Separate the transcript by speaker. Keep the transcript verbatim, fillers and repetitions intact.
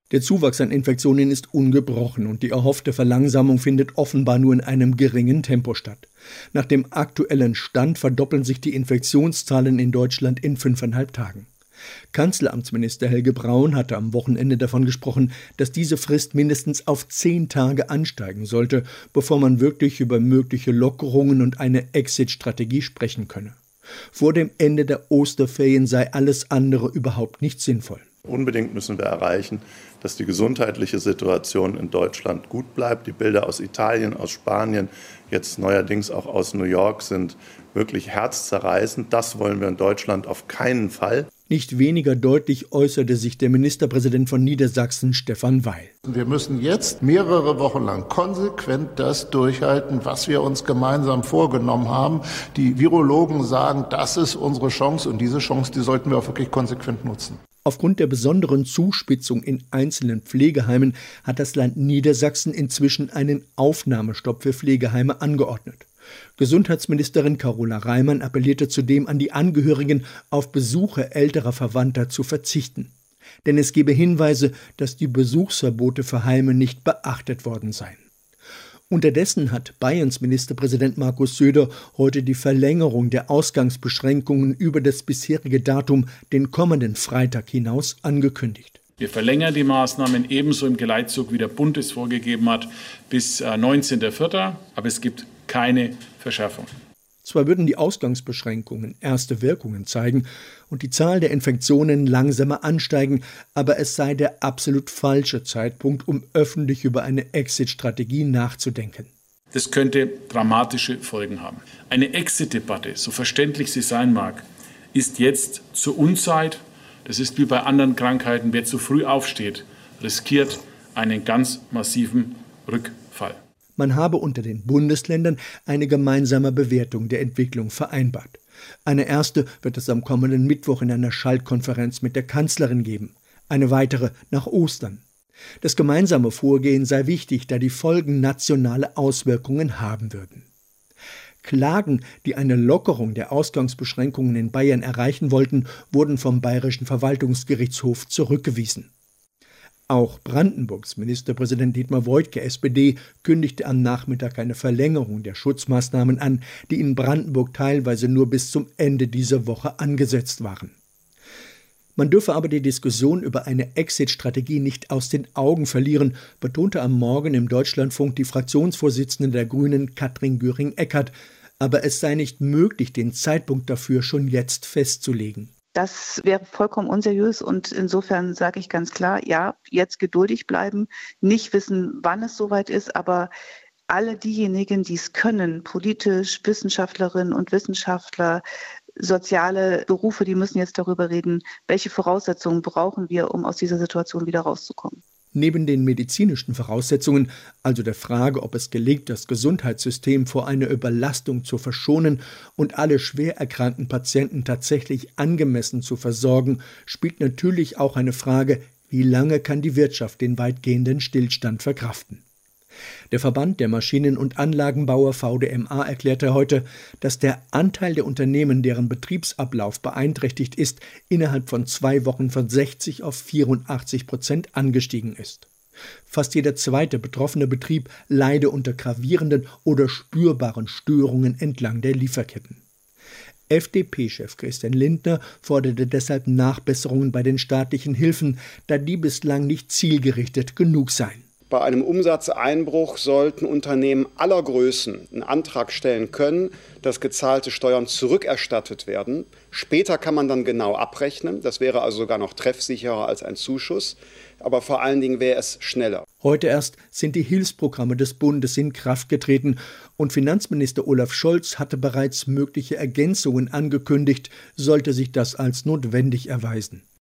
Speaker 1: Der Zuwachs an Infektionen ist ungebrochen und die erhoffte Verlangsamung findet offenbar nur in einem geringen Tempo statt. Nach dem aktuellen Stand verdoppeln sich die Infektionszahlen in Deutschland in fünfeinhalb Tagen. Kanzleramtsminister Helge Braun hatte am Wochenende davon gesprochen, dass diese Frist mindestens auf zehn Tage ansteigen sollte, bevor man wirklich über mögliche Lockerungen und eine Exit-Strategie sprechen könne. Vor dem Ende der Osterferien sei alles andere überhaupt nicht sinnvoll.
Speaker 2: Unbedingt müssen wir erreichen, dass die gesundheitliche Situation in Deutschland gut bleibt. Die Bilder aus Italien, aus Spanien, jetzt neuerdings auch aus New York sind wirklich herzzerreißend. Das wollen wir in Deutschland auf keinen Fall.
Speaker 1: Nicht weniger deutlich äußerte sich der Ministerpräsident von Niedersachsen, Stefan Weil.
Speaker 3: Wir müssen jetzt mehrere Wochen lang konsequent das durchhalten, was wir uns gemeinsam vorgenommen haben. Die Virologen sagen, das ist unsere Chance und diese Chance, die sollten wir auch wirklich konsequent nutzen.
Speaker 1: Aufgrund der besonderen Zuspitzung in einzelnen Pflegeheimen hat das Land Niedersachsen inzwischen einen Aufnahmestopp für Pflegeheime angeordnet. Gesundheitsministerin Carola Reimann appellierte zudem an die Angehörigen, auf Besuche älterer Verwandter zu verzichten. Denn es gebe Hinweise, dass die Besuchsverbote für Heime nicht beachtet worden seien. Unterdessen hat Bayerns Ministerpräsident Markus Söder heute die Verlängerung der Ausgangsbeschränkungen über das bisherige Datum, den kommenden Freitag hinaus, angekündigt.
Speaker 4: Wir verlängern die Maßnahmen ebenso im Geleitzug, wie der Bund es vorgegeben hat, bis neunzehnten vierten Aber es gibt keine Verschärfung.
Speaker 1: Zwar würden die Ausgangsbeschränkungen erste Wirkungen zeigen und die Zahl der Infektionen langsamer ansteigen, aber es sei der absolut falsche Zeitpunkt, um öffentlich über eine Exit-Strategie nachzudenken.
Speaker 4: Das könnte dramatische Folgen haben. Eine Exit-Debatte, so verständlich sie sein mag, ist jetzt zur Unzeit. Das ist wie bei anderen Krankheiten. Wer zu früh aufsteht, riskiert einen ganz massiven Rückfall.
Speaker 1: Man habe unter den Bundesländern eine gemeinsame Bewertung der Entwicklung vereinbart. Eine erste wird es am kommenden Mittwoch in einer Schaltkonferenz mit der Kanzlerin geben, eine weitere nach Ostern. Das gemeinsame Vorgehen sei wichtig, da die Folgen nationale Auswirkungen haben würden. Klagen, die eine Lockerung der Ausgangsbeschränkungen in Bayern erreichen wollten, wurden vom Bayerischen Verwaltungsgerichtshof zurückgewiesen. Auch Brandenburgs Ministerpräsident Dietmar Woidke, S P D, kündigte am Nachmittag eine Verlängerung der Schutzmaßnahmen an, die in Brandenburg teilweise nur bis zum Ende dieser Woche angesetzt waren. Man dürfe aber die Diskussion über eine Exit-Strategie nicht aus den Augen verlieren, betonte am Morgen im Deutschlandfunk die Fraktionsvorsitzende der Grünen Katrin Göring-Eckardt, aber es sei nicht möglich, den Zeitpunkt dafür schon jetzt festzulegen.
Speaker 5: Das wäre vollkommen unseriös und insofern sage ich ganz klar, ja, jetzt geduldig bleiben, nicht wissen, wann es soweit ist, aber alle diejenigen, die es können, politisch, Wissenschaftlerinnen und Wissenschaftler, soziale Berufe, die müssen jetzt darüber reden, welche Voraussetzungen brauchen wir, um aus dieser Situation wieder rauszukommen.
Speaker 1: Neben den medizinischen Voraussetzungen, also der Frage, ob es gelingt, das Gesundheitssystem vor einer Überlastung zu verschonen und alle schwer erkrankten Patienten tatsächlich angemessen zu versorgen, spielt natürlich auch eine Frage, wie lange kann die Wirtschaft den weitgehenden Stillstand verkraften. Der Verband der Maschinen- und Anlagenbauer V D M A erklärte heute, dass der Anteil der Unternehmen, deren Betriebsablauf beeinträchtigt ist, innerhalb von zwei Wochen von sechzig auf vierundachtzig Prozent angestiegen ist. Fast jeder zweite betroffene Betrieb leide unter gravierenden oder spürbaren Störungen entlang der Lieferketten. F D P-Chef Christian Lindner forderte deshalb Nachbesserungen bei den staatlichen Hilfen, da die bislang nicht zielgerichtet genug seien.
Speaker 6: Bei einem Umsatzeinbruch sollten Unternehmen aller Größen einen Antrag stellen können, dass gezahlte Steuern zurückerstattet werden. Später kann man dann genau abrechnen. Das wäre also sogar noch treffsicherer als ein Zuschuss. Aber vor allen Dingen wäre es schneller.
Speaker 1: Heute erst sind die Hilfsprogramme des Bundes in Kraft getreten und Finanzminister Olaf Scholz hatte bereits mögliche Ergänzungen angekündigt, sollte sich das als notwendig erweisen.